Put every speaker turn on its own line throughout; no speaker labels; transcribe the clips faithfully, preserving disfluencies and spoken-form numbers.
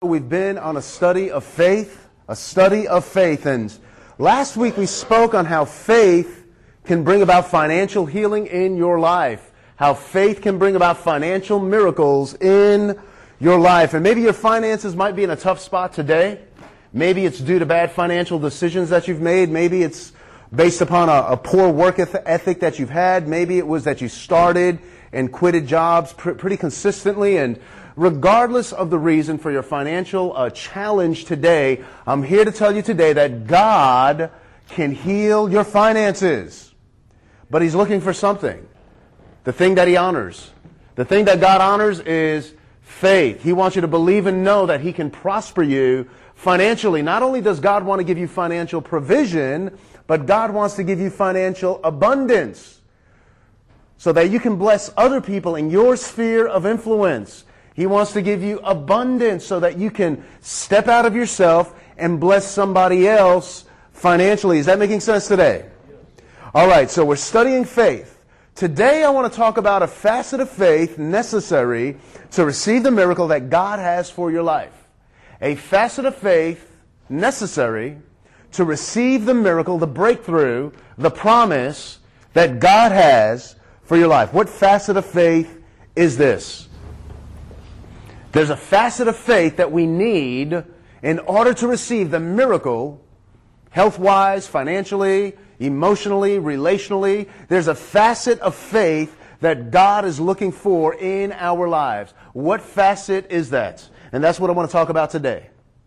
We've been on a study of faith, a study of faith, and last week we spoke on how faith can bring about financial healing in your life, how faith can bring about financial miracles in your life. And maybe your finances might be in a tough spot today. Maybe it's due to bad financial decisions that you've made. Maybe it's based upon a, a poor work ethic that you've had. Maybe it was that you started and quitted jobs pr- pretty consistently. And regardless of the reason for your financial uh, challenge today, I'm here to tell you today that God can heal your finances. But He's looking for something. The thing that He honors. The thing that God honors is faith. He wants you to believe and know that He can prosper you financially. Not only does God want to give you financial provision, but God wants to give you financial abundance so that you can bless other people in your sphere of influence. He wants to give you abundance so that you can step out of yourself and bless somebody else financially. Is that making sense today? All right, so we're studying faith. Today I want to talk about a facet of faith necessary to receive the miracle that God has for your life. A facet of faith necessary to receive the miracle, the breakthrough, the promise that God has for your life. What facet of faith is this? There's a facet of faith that we need in order to receive the miracle, health-wise, financially, emotionally, relationally. There's a facet of faith that God is looking for in our lives. What facet is that? And that's what I want to talk about today.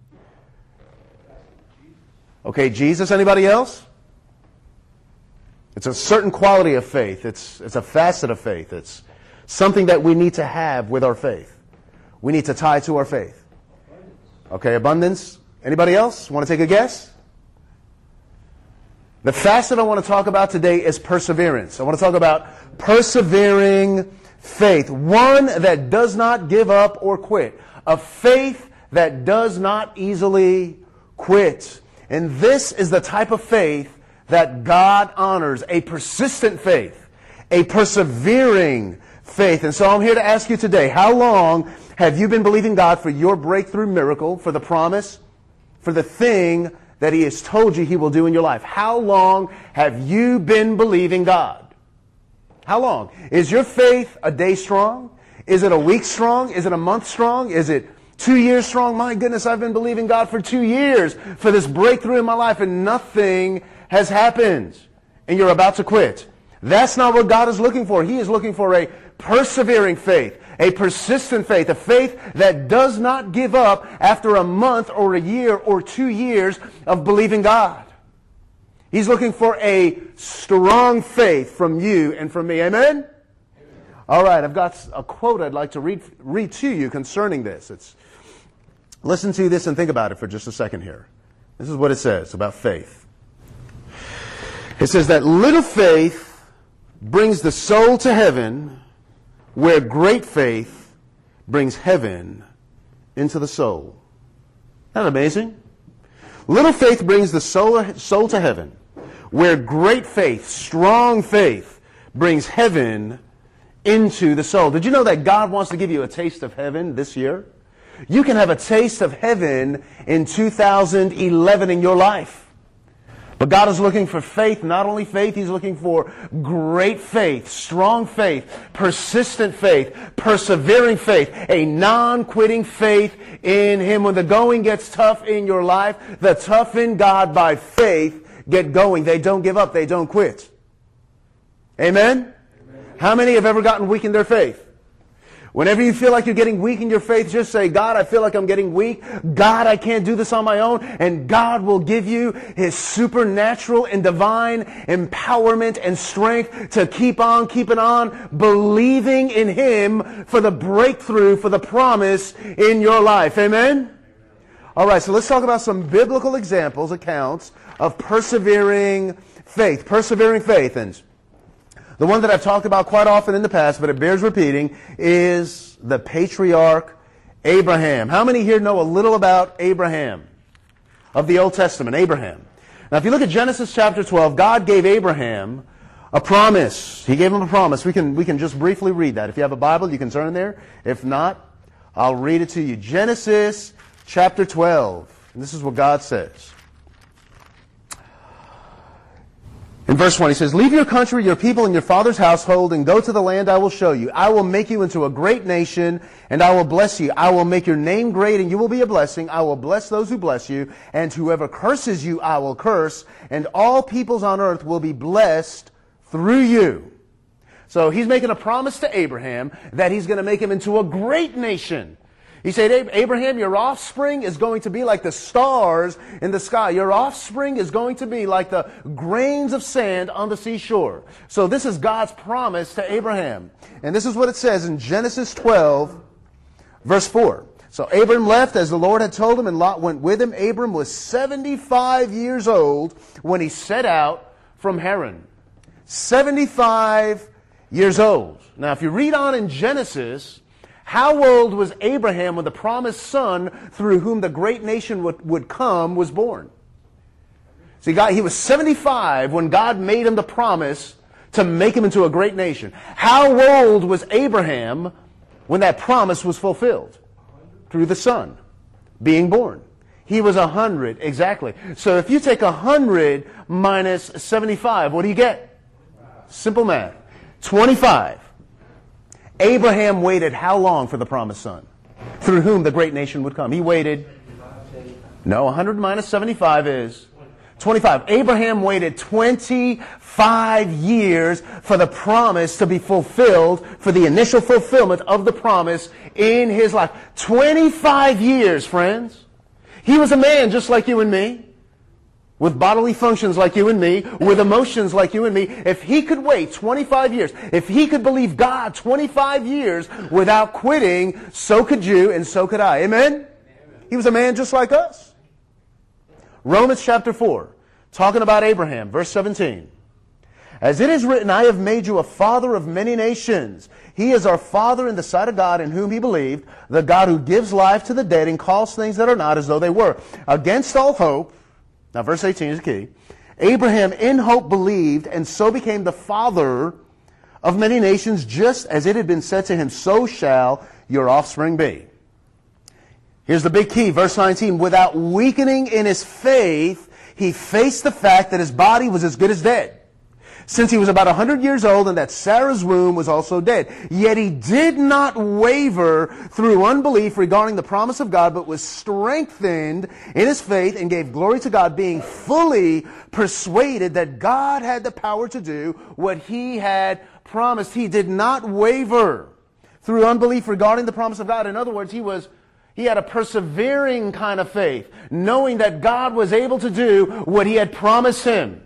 Okay, Jesus. Anybody else? It's a certain quality of faith. It's, it's a facet of faith. It's something that we need to have with our faith. We need to tie to our faith. Okay, abundance. Anybody else want to take a guess? The facet I want to talk about today is perseverance. I want to talk about persevering faith. One that does not give up or quit. A faith that does not easily quit. And this is the type of faith that God honors. A persistent faith. A persevering faith. And so I'm here to ask you today, how long have you been believing God for your breakthrough miracle, for the promise, for the thing that He has told you He will do in your life? How long have you been believing God? How long? Is your faith a day strong? Is it a week strong? Is it a month strong? Is it two years strong? My goodness, I've been believing God for two years for this breakthrough in my life and nothing has happened. And you're about to quit. That's not what God is looking for. He is looking for a persevering faith, a persistent faith, a faith that does not give up after a month or a year or two years of believing God. He's looking for a strong faith from you and from me. Amen? Amen. All right, I've got a quote I'd like to read, read to you concerning this. It's, listen to this and think about it for just a second here. This is what it says about faith. It says that little faith brings the soul to heaven, where great faith brings heaven into the soul. Isn't that amazing? Little faith brings the soul, soul to heaven, where great faith, strong faith, brings heaven into the soul. Did you know that God wants to give you a taste of heaven this year? You can have a taste of heaven in two thousand eleven in your life. But God is looking for faith, not only faith, He's looking for great faith, strong faith, persistent faith, persevering faith, a non-quitting faith in Him. When the going gets tough in your life, the tough in God by faith get going. They don't give up. They don't quit. Amen? Amen. How many have ever gotten weak in their faith? Whenever you feel like you're getting weak in your faith, just say, God, I feel like I'm getting weak. God, I can't do this on my own. And God will give you His supernatural and divine empowerment and strength to keep on keeping on, believing in Him for the breakthrough, for the promise in your life. Amen? Amen. All right, so let's talk about some biblical examples, accounts of persevering faith. Persevering faith. And the one that I've talked about quite often in the past, but it bears repeating, is the patriarch Abraham. How many here know a little about Abraham of the Old Testament? Abraham. Now, if you look at Genesis chapter twelve, God gave Abraham a promise. He gave him a promise. We can, we can just briefly read that. If you have a Bible, you can turn there. If not, I'll read it to you. Genesis chapter twelve. And this is what God says. In verse one, he says, leave your country, your people, and your father's household, and go to the land I will show you. I will make you into a great nation, and I will bless you. I will make your name great, and you will be a blessing. I will bless those who bless you, and whoever curses you, I will curse, and all peoples on earth will be blessed through you. So he's making a promise to Abraham that he's going to make him into a great nation. He said, Abraham, your offspring is going to be like the stars in the sky. Your offspring is going to be like the grains of sand on the seashore. So this is God's promise to Abraham. And this is what it says in Genesis twelve, verse four. So Abram left as the Lord had told him, and Lot went with him. Abram was seventy-five years old when he set out from Haran. seventy-five years old. Now, if you read on in Genesis, how old was Abraham when the promised son through whom the great nation would, would come was born? See, God, he was seventy-five when God made him the promise to make him into a great nation. How old was Abraham when that promise was fulfilled? Through the son being born. He was a hundred, exactly. So if you take a hundred minus seventy-five, what do you get? Simple math. twenty-five. Abraham waited how long for the promised son, through whom the great nation would come? He waited, no, one hundred minus seventy-five is twenty-five. Abraham waited twenty-five years for the promise to be fulfilled, for the initial fulfillment of the promise in his life. twenty-five years, friends. He was a man just like you and me, with bodily functions like you and me, with emotions like you and me. If he could wait twenty-five years, if he could believe God twenty-five years without quitting, so could you and so could I. Amen? Amen. He was a man just like us. Romans chapter four, talking about Abraham, verse seventeen. As it is written, I have made you a father of many nations. He is our father in the sight of God in whom he believed, the God who gives life to the dead and calls things that are not as though they were. Against all hope, now, verse eighteen is key. Abraham in hope believed, and so became the father of many nations, just as it had been said to him, so shall your offspring be. Here's the big key, verse nineteen. Without weakening in his faith, he faced the fact that his body was as good as dead, since he was about one hundred years old, and that Sarah's womb was also dead. Yet he did not waver through unbelief regarding the promise of God, but was strengthened in his faith and gave glory to God, being fully persuaded that God had the power to do what he had promised. He did not waver through unbelief regarding the promise of God. In other words, he was he had a persevering kind of faith, knowing that God was able to do what he had promised him.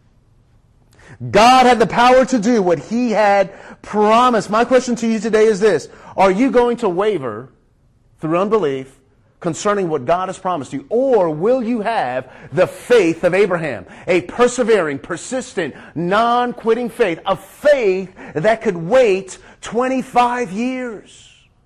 God had the power to do what he had promised. My question to you today is this. Are you going to waver through unbelief concerning what God has promised you? Or will you have the faith of Abraham? A persevering, persistent, non-quitting faith. A faith that could wait twenty-five years.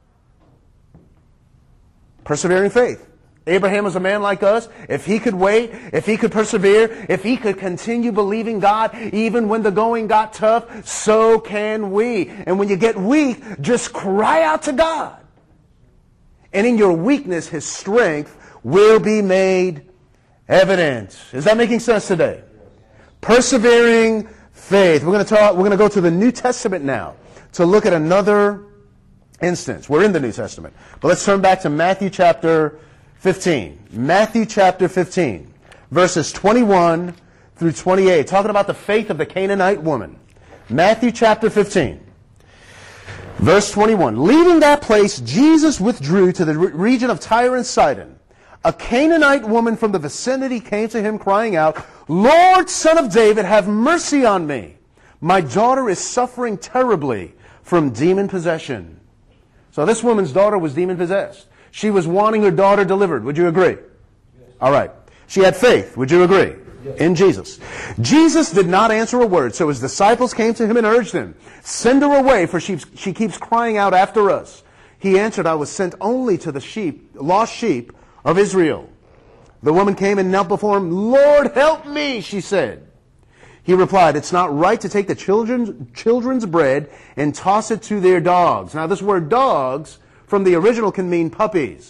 Persevering faith. Abraham was a man like us. If he could wait, if he could persevere, if he could continue believing God even when the going got tough, so can we. And when you get weak, just cry out to God. And in your weakness, his strength will be made evident. Is that making sense today? Persevering faith. We're going to talk, we're going to go to the New Testament now to look at another instance. We're in the New Testament. But let's turn back to Matthew chapter fifteen. Matthew chapter fifteen, verses twenty-one through twenty-eight, talking about the faith of the Canaanite woman. Matthew chapter fifteen, verse twenty-one. Leaving that place, Jesus withdrew to the region of Tyre and Sidon. A Canaanite woman from the vicinity came to him crying out, Lord, Son of David, have mercy on me. My daughter is suffering terribly from demon possession. So this woman's daughter was demon possessed. She was wanting her daughter delivered. Would you agree? Yes. All right. She had faith. Would you agree? Yes. In Jesus. Jesus did not answer a word, so his disciples came to him and urged him, send her away, for she, she keeps crying out after us. He answered, I was sent only to the sheep, lost sheep of Israel. The woman came and knelt before him. Lord, help me, she said. He replied, it's not right to take the children's, children's bread and toss it to their dogs. Now this word dogs from the original can mean puppies.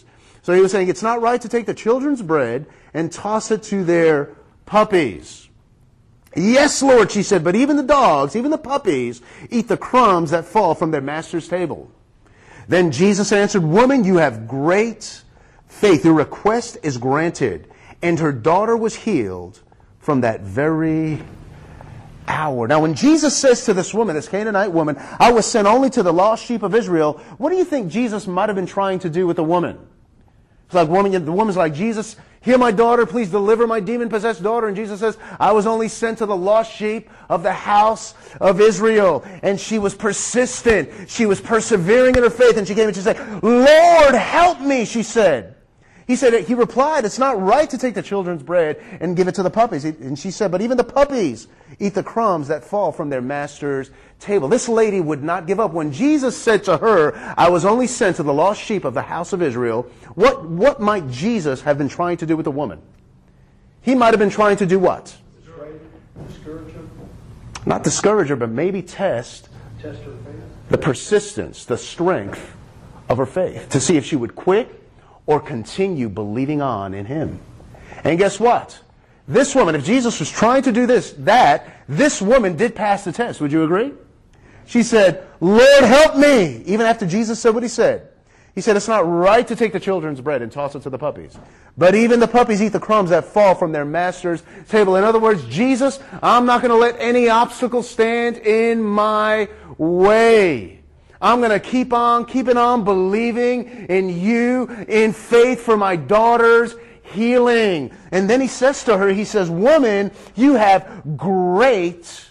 So he was saying it's not right to take the children's bread and toss it to their puppies. Yes, Lord, she said, but even the dogs, even the puppies, eat the crumbs that fall from their master's table. Then Jesus answered, Woman, you have great faith. Your request is granted. And her daughter was healed from that very hour. Now, when Jesus says to this woman, this Canaanite woman, I was sent only to the lost sheep of Israel, what do you think Jesus might have been trying to do with the woman? It's like, woman, the woman's like, Jesus, hear my daughter, please deliver my demon-possessed daughter. And Jesus says, I was only sent to the lost sheep of the house of Israel. And she was persistent. She was persevering in her faith. And she came and she said, Lord, help me, she said. He said, he replied, it's not right to take the children's bread and give it to the puppies. And she said, but even the puppies eat the crumbs that fall from their master's table. This lady would not give up. When Jesus said to her, I was only sent to the lost sheep of the house of Israel, what, what might Jesus have been trying to do with the woman? He might have been trying to do what?
Discourage her.
Not discourage her, but maybe test,
Test her faith.
the persistence, the strength of her faith, to see if she would quit or continue believing on in Him. And guess what? This woman, if Jesus was trying to do this, that, this woman did pass the test. Would you agree? She said, Lord, help me. Even after Jesus said what He said. He said, it's not right to take the children's bread and toss it to the puppies. But even the puppies eat the crumbs that fall from their master's table. In other words, Jesus, I'm not going to let any obstacle stand in my way. I'm going to keep on, keeping on believing in you, in faith for my daughter's healing. And then he says to her, he says, woman, you have great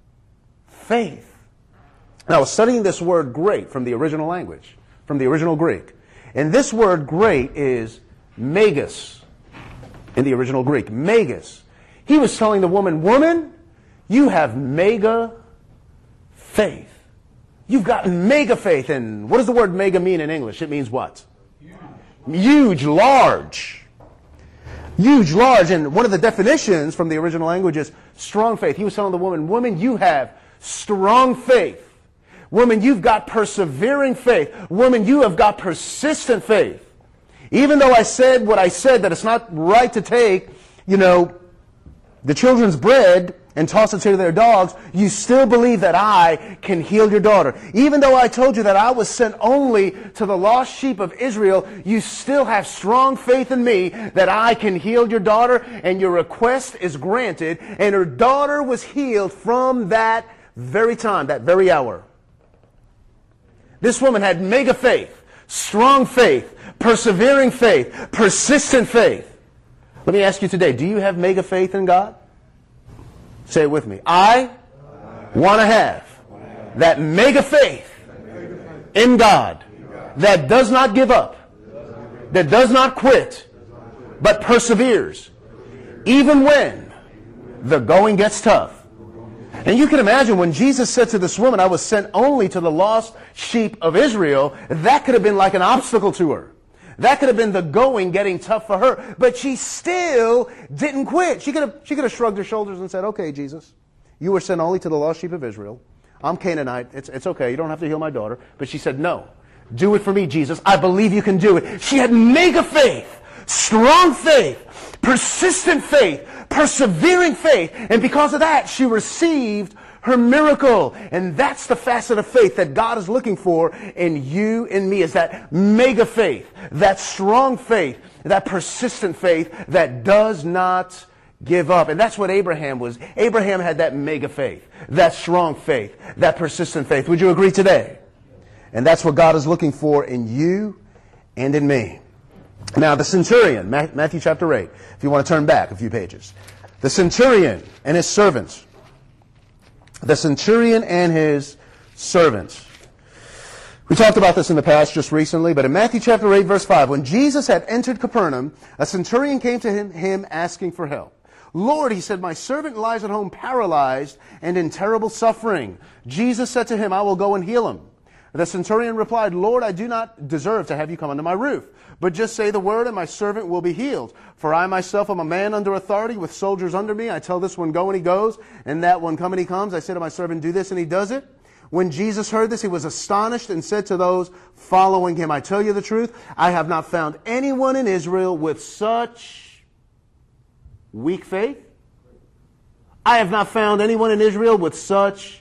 faith. Now, I was studying this word great from the original language, from the original Greek. And this word great is megas in the original Greek. Megas. He was telling the woman, woman, you have mega faith. You've got mega faith. And what does the word mega mean in English? It means what? Huge. Huge, large. Huge, large. And one of the definitions from the original language is strong faith. He was telling the woman, woman, you have strong faith. Woman, you've got persevering faith. Woman, you have got persistent faith. Even though I said what I said, that it's not right to take, you know, the children's bread and toss it to their dogs, you still believe that I can heal your daughter. Even though I told you that I was sent only to the lost sheep of Israel, you still have strong faith in me that I can heal your daughter, and your request is granted. And her daughter was healed from that very time, that very hour. This woman had mega faith, strong faith, persevering faith, persistent faith. Let me ask you today, do you have mega faith in God? Say it with me. I want to have that mega faith in God that does not give up, that does not quit, but perseveres, even when the going gets tough. And you can imagine when Jesus said to this woman, I was sent only to the lost sheep of Israel, that could have been like an obstacle to her. That could have been the going getting tough for her. But she still didn't quit. She could have, she could have shrugged her shoulders and said, okay, Jesus, you were sent only to the lost sheep of Israel. I'm Canaanite. It's, it's okay. You don't have to heal my daughter. But she said, no, do it for me, Jesus. I believe you can do it. She had mega faith, strong faith, persistent faith, persevering faith. And because of that, she received her miracle. And that's the facet of faith that God is looking for in you and me, is that mega faith, that strong faith, that persistent faith that does not give up. And that's what Abraham was. Abraham had that mega faith, that strong faith, that persistent faith. Would you agree today? And that's what God is looking for in you and in me. Now, the centurion, Matthew chapter eight, if you want to turn back a few pages. The centurion and his servants. The centurion and his servants. We talked about this in the past just recently, but in Matthew chapter eight, verse five, when Jesus had entered Capernaum, a centurion came to him, him asking for help. Lord, he said, my servant lies at home paralyzed and in terrible suffering. Jesus said to him, I will go and heal him. The centurion replied, Lord, I do not deserve to have you come under my roof, but just say the word and my servant will be healed. For I myself am a man under authority with soldiers under me. I tell this one, go, and he goes, and that one, come, and he comes. I say to my servant, do this, and he does it. When Jesus heard this, he was astonished and said to those following him, I tell you the truth, I have not found anyone in Israel with such weak faith. I have not found anyone in Israel with such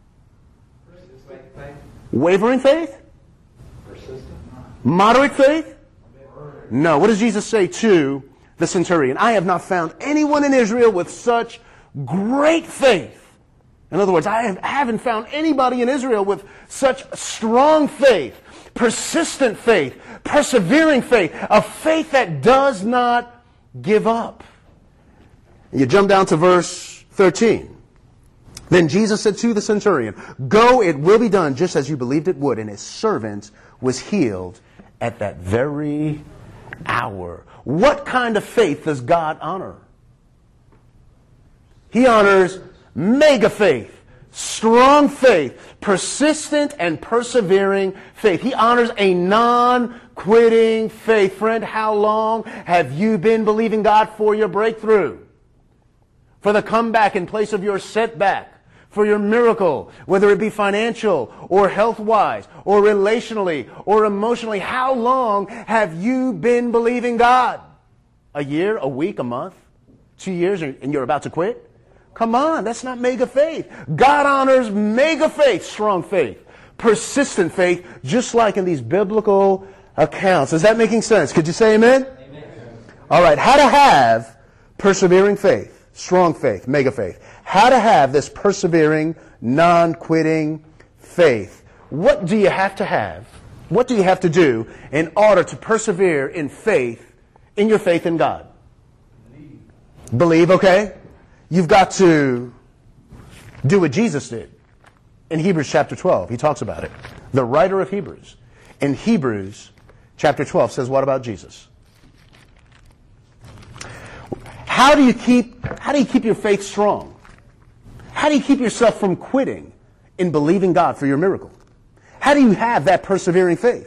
wavering faith? Moderate faith? No. What does Jesus say to the centurion? I have not found anyone in Israel with such great faith. In other words, I have, haven't found anybody in Israel with such strong faith, persistent faith, persevering faith, a faith that does not give up. You jump down to verse thirteen. Then Jesus said to the centurion, go, it will be done just as you believed it would. And his servant was healed at that very hour. What kind of faith does God honor? He honors mega faith, strong faith, persistent and persevering faith. He honors a non-quitting faith. Friend, how long have you been believing God for your breakthrough? For the comeback in place of your setback? For your miracle, whether it be financial or health-wise or relationally or emotionally? How long have you been believing God? A year, a week, a month, two years, and you're about to quit? Come on, that's not mega faith. God honors mega faith, strong faith, persistent faith, just like in these biblical accounts. Is that making sense? Could you say amen? Amen. All right, how to have persevering faith, strong faith, mega faith. How to have this persevering, non-quitting faith. What do you have to have? What do you have to do in order to persevere in faith, in your faith in God? Believe. Believe, okay? You've got to do what Jesus did. In Hebrews chapter twelve, he talks about it. The writer of Hebrews, in Hebrews chapter twelve, says what about Jesus? How do you keep, how do you keep your faith strong? How do you keep yourself from quitting in believing God for your miracle? How do you have that persevering faith?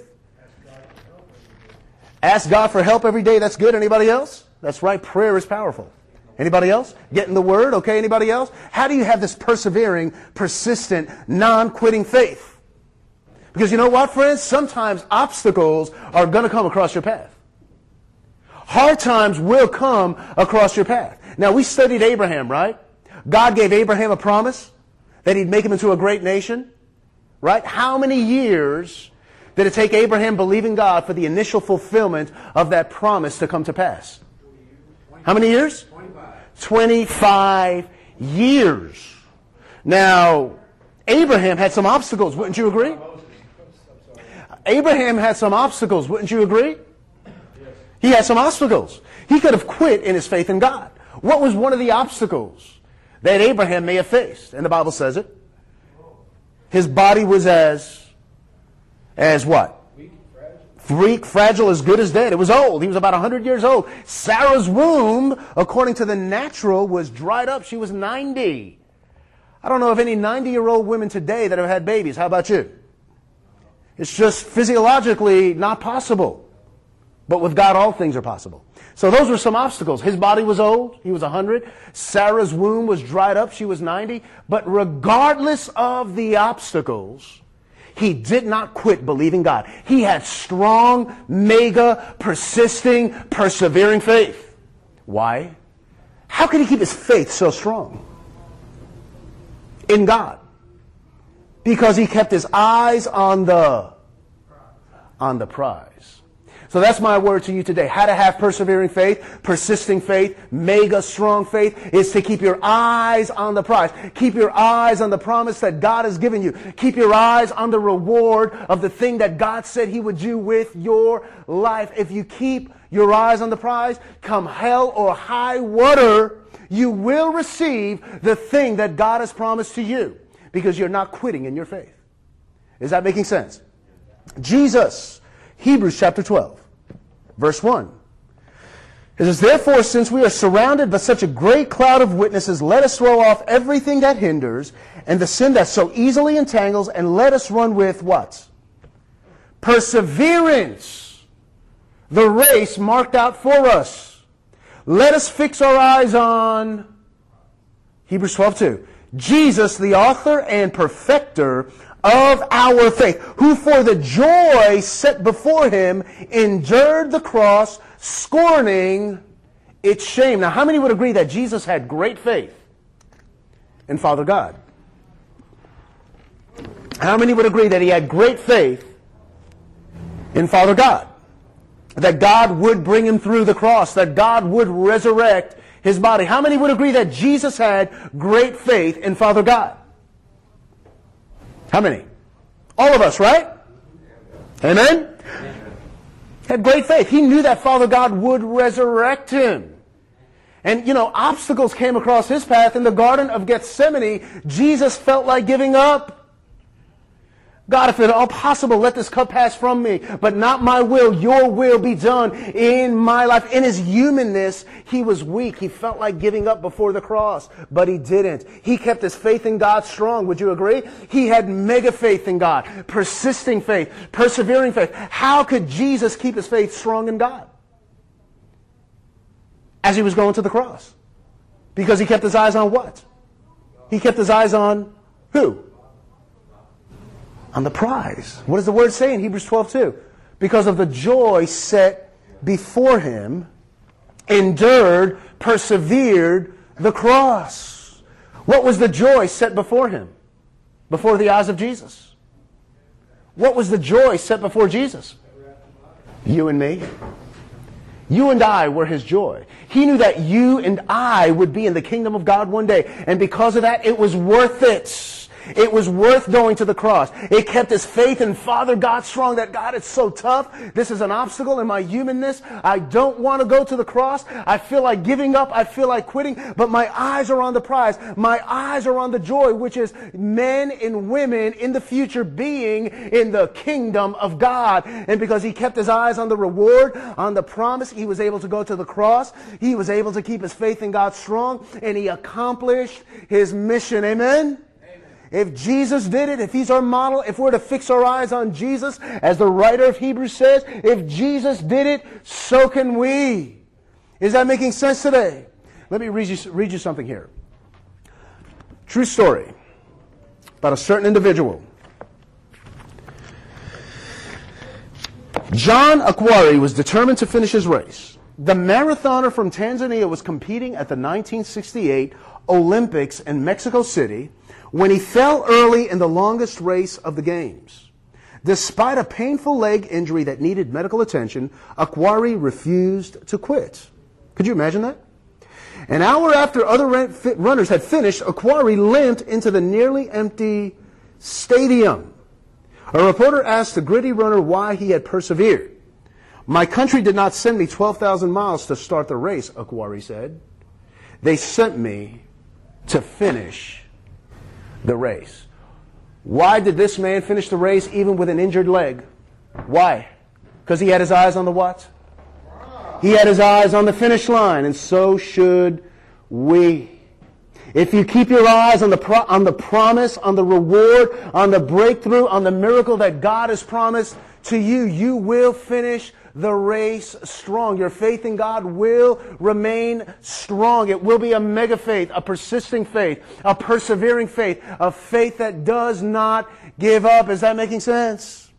Ask God for help every day. That's good. Anybody else? That's right. Prayer is powerful. Anybody else? Get in the Word. Okay, anybody else? How do you have this persevering, persistent, non-quitting faith? Because you know what, friends? Sometimes obstacles are going to come across your path. Hard times will come across your path. Now, we studied Abraham, right? God gave Abraham a promise that he'd make him into a great nation, right? How many years did it take Abraham believing God for the initial fulfillment of that promise to come to pass? How many years? twenty-five. twenty-five years. Now, Abraham had some obstacles, wouldn't you agree? Abraham had some obstacles, wouldn't you agree? He had some obstacles. He could have quit in his faith in God. What was one of the obstacles that Abraham may have faced? And the Bible says it. His body was as, as what? Weak, fragile. Weak, fragile, as good as dead. It was old. He was about one hundred years old. Sarah's womb, according to the natural, was dried up. She was ninety. I don't know of any ninety-year-old women today that have had babies. How about you? It's just physiologically not possible. But with God, all things are possible. So those were some obstacles. His body was old. He was one hundred. Sarah's womb was dried up. She was ninety. But regardless of the obstacles, he did not quit believing God. He had strong, mega, persisting, persevering faith. Why? How could he keep his faith so strong? In God. Because he kept his eyes on the, on the prize. So that's my word to you today. How to have persevering faith, persisting faith, mega strong faith is to keep your eyes on the prize. Keep your eyes on the promise that God has given you. Keep your eyes on the reward of the thing that God said he would do with your life. If you keep your eyes on the prize, come hell or high water, you will receive the thing that God has promised to you because you're not quitting in your faith. Is that making sense? Jesus, Hebrews chapter twelve, verse one. It says, therefore, since we are surrounded by such a great cloud of witnesses, let us throw off everything that hinders and the sin that so easily entangles, and let us run with what? Perseverance, the race marked out for us. Let us fix our eyes on Hebrews twelve two. Jesus, the author and perfecter of our faith, who for the joy set before him endured the cross, scorning its shame. Now, how many would agree that Jesus had great faith in Father God? How many would agree that he had great faith in Father God? That God would bring him through the cross, that God would resurrect his body. How many would agree that Jesus had great faith in Father God? How many? All of us, right? Amen? Had great faith. He knew that Father God would resurrect him. And, you know, obstacles came across his path. In the Garden of Gethsemane, Jesus felt like giving up. God, if at all possible, let this cup pass from me, but not my will, your will be done in my life. In his humanness, he was weak. He felt like giving up before the cross, but he didn't. He kept his faith in God strong. Would you agree? He had mega faith in God, persisting faith, persevering faith. How could Jesus keep his faith strong in God as he was going to the cross? Because he kept his eyes on what? He kept his eyes on who? On the prize. What does the word say in Hebrews twelve two? Because of the joy set before him, endured, persevered the cross. What was the joy set before him? Before the eyes of Jesus? What was the joy set before Jesus? You and me. You and I were his joy. He knew that you and I would be in the kingdom of God one day. And because of that, it was worth it. It was worth going to the cross. It kept his faith in Father God strong, that God, it's so tough. This is an obstacle in my humanness. I don't want to go to the cross. I feel like giving up. I feel like quitting. But my eyes are on the prize. My eyes are on the joy, which is men and women in the future being in the kingdom of God. And because he kept his eyes on the reward, on the promise, he was able to go to the cross. He was able to keep his faith in God strong. And he accomplished his mission. Amen? If Jesus did it, if he's our model, if we're to fix our eyes on Jesus, as the writer of Hebrews says, if Jesus did it, so can we. Is that making sense today? Let me read you, read you something here. True story about a certain individual. John Akhwari was determined to finish his race. The marathoner from Tanzania was competing at the nineteen sixty-eight Olympics in Mexico City when he fell early in the longest race of the Games. Despite a painful leg injury that needed medical attention, Akhwari refused to quit. Could you imagine that? An hour after other runners had finished, Akhwari limped into the nearly empty stadium. A reporter asked the gritty runner why he had persevered. "My country did not send me twelve thousand miles to start the race," Akhwari said. "They sent me to finish the race." Why did this man finish the race even with an injured leg? Why? Because he had his eyes on the what? He had his eyes on the finish line, and so should we. If you keep your eyes on the pro- on the promise, on the reward, on the breakthrough, on the miracle that God has promised to you, you will finish the race strong. Your faith in God will remain strong. It will be a mega faith, a persisting faith, a persevering faith, a faith that does not give up. Is that making sense?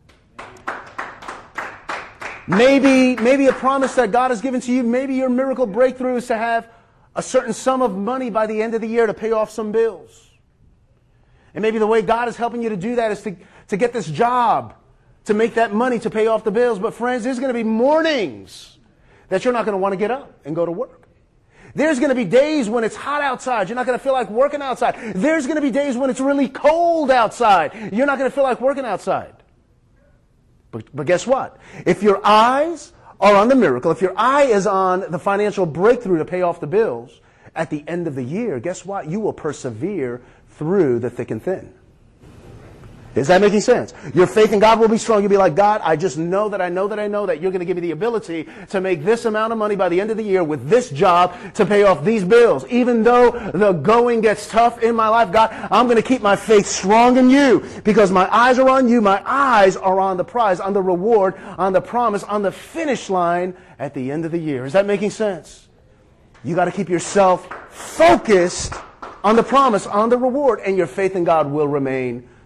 Maybe, maybe a promise that God has given to you, maybe your miracle breakthrough is to have a certain sum of money by the end of the year to pay off some bills. And maybe the way God is helping you to do that is to, to get this job, to make that money to pay off the bills. But friends, there's going to be mornings that you're not going to want to get up and go to work. There's going to be days when it's hot outside. You're not going to feel like working outside. There's going to be days when it's really cold outside. You're not going to feel like working outside. But, but guess what? If your eyes are on the miracle, if your eye is on the financial breakthrough to pay off the bills, at the end of the year, guess what? You will persevere through the thick and thin. Is that making sense? Your faith in God will be strong. You'll be like, "God, I just know that I know that I know that you're going to give me the ability to make this amount of money by the end of the year with this job to pay off these bills. Even though the going gets tough in my life, God, I'm going to keep my faith strong in you because my eyes are on you. My eyes are on the prize, on the reward, on the promise, on the finish line at the end of the year." Is that making sense? You got to keep yourself focused on the promise, on the reward, and your faith in God will remain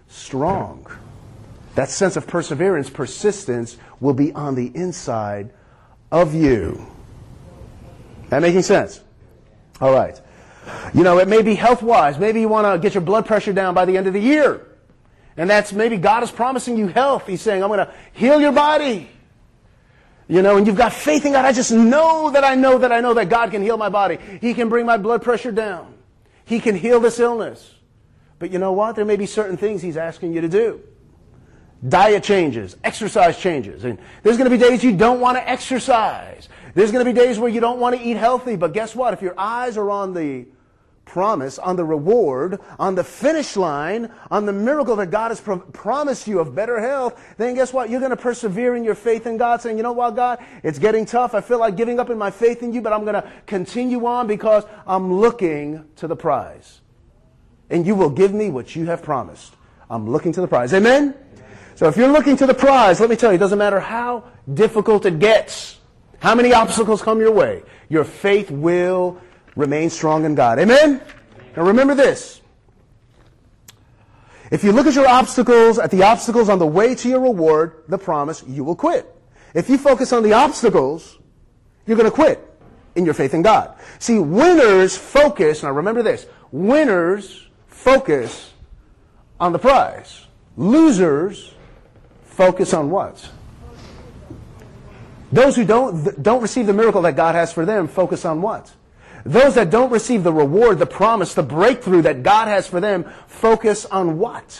strong. That sense of perseverance, persistence will be on the inside of you. That making sense? All right. You know, it may be health-wise. Maybe you want to get your blood pressure down by the end of the year. And that's maybe God is promising you health. He's saying, I'm going to heal your body. You know, and you've got faith in God. I just know that I know that I know that God can heal my body. He can bring my blood pressure down. He can heal this illness. But you know what? There may be certain things He's asking you to do. Diet changes, exercise changes. And there's going to be days you don't want to exercise. There's going to be days where you don't want to eat healthy. But guess what? If your eyes are on the promise, on the reward, on the finish line, on the miracle that God has pro- promised you of better health, then guess what? You're going to persevere in your faith in God, saying, you know what, God, it's getting tough. I feel like giving up in my faith in you, but I'm going to continue on because I'm looking to the prize. And you will give me what you have promised. I'm looking to the prize. Amen? So if you're looking to the prize, let me tell you, it doesn't matter how difficult it gets, how many obstacles come your way, your faith will remain strong in God. Amen? Now remember this. If you look at your obstacles, at the obstacles on the way to your reward, the promise, you will quit. If you focus on the obstacles, you're going to quit in your faith in God. See, winners focus, now remember this, winners focus on the prize. Losers focus on what? Those who don't, don't receive the miracle that God has for them focus on what? Those that don't receive the reward, the promise, the breakthrough that God has for them focus on what?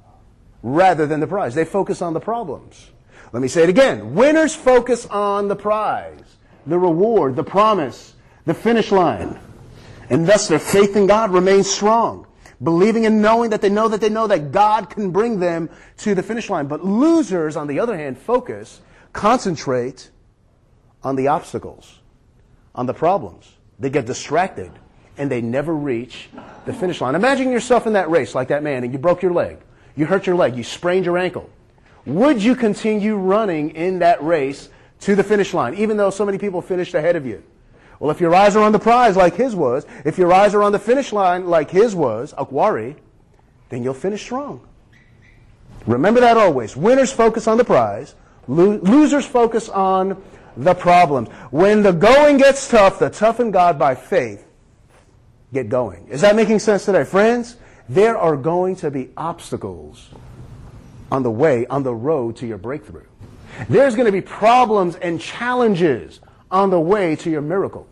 Rather than the prize. They focus on the problems. Let me say it again. Winners focus on the prize, the reward, the promise, the finish line. And thus their faith in God remains strong. Believing and knowing that they know that they know that God can bring them to the finish line. But losers, on the other hand, focus, concentrate on the obstacles, on the problems. They get distracted, and they never reach the finish line. Imagine yourself in that race like that man, and you broke your leg. You hurt your leg. You sprained your ankle. Would you continue running in that race to the finish line, even though so many people finished ahead of you? Well, if your eyes are on the prize like his was, if your eyes are on the finish line like his was, Akwari, then you'll finish strong. Remember that always. Winners focus on the prize. Lo- losers focus on the problems. When the going gets tough, the tough in God by faith get going. Is that making sense today? Friends, there are going to be obstacles on the way, on the road to your breakthrough. There's going to be problems and challenges on the way to your miracle,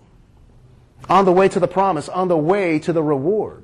on the way to the promise, on the way to the reward.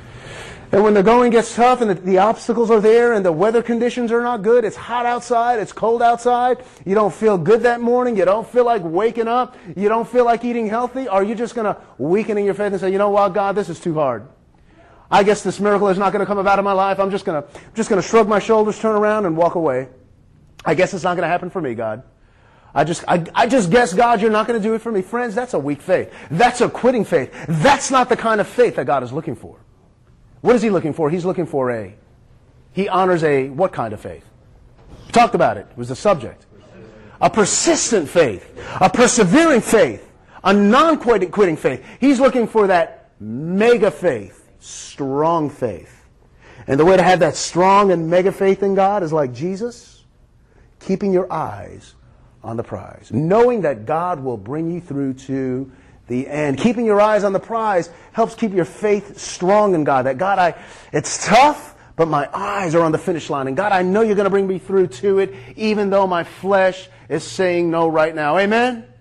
And when the going gets tough and the, the obstacles are there and the weather conditions are not good, it's hot outside, it's cold outside, you don't feel good that morning, you don't feel like waking up, you don't feel like eating healthy, are you just going to weaken in your faith and say, you know what, God, this is too hard. I guess this miracle is not going to come about in my life. I'm just going to just going to shrug my shoulders, turn around, and walk away. I guess it's not going to happen for me, God. I just, I, I just guess, God, you're not going to do it for me. Friends, that's a weak faith. That's a quitting faith. That's not the kind of faith that God is looking for. What is He looking for? He's looking for a, He honors a, what kind of faith? We talked about it. It was the subject. A persistent faith. A persevering faith. A non-quitting faith. He's looking for that mega faith. Strong faith. And the way to have that strong and mega faith in God is like Jesus, keeping your eyes on the prize, knowing that God will bring you through to the end. Keeping your eyes on the prize helps keep your faith strong in God. That God, I, it's tough, but my eyes are on the finish line. And God, I know you're going to bring me through to it, even though my flesh is saying no right now. Amen?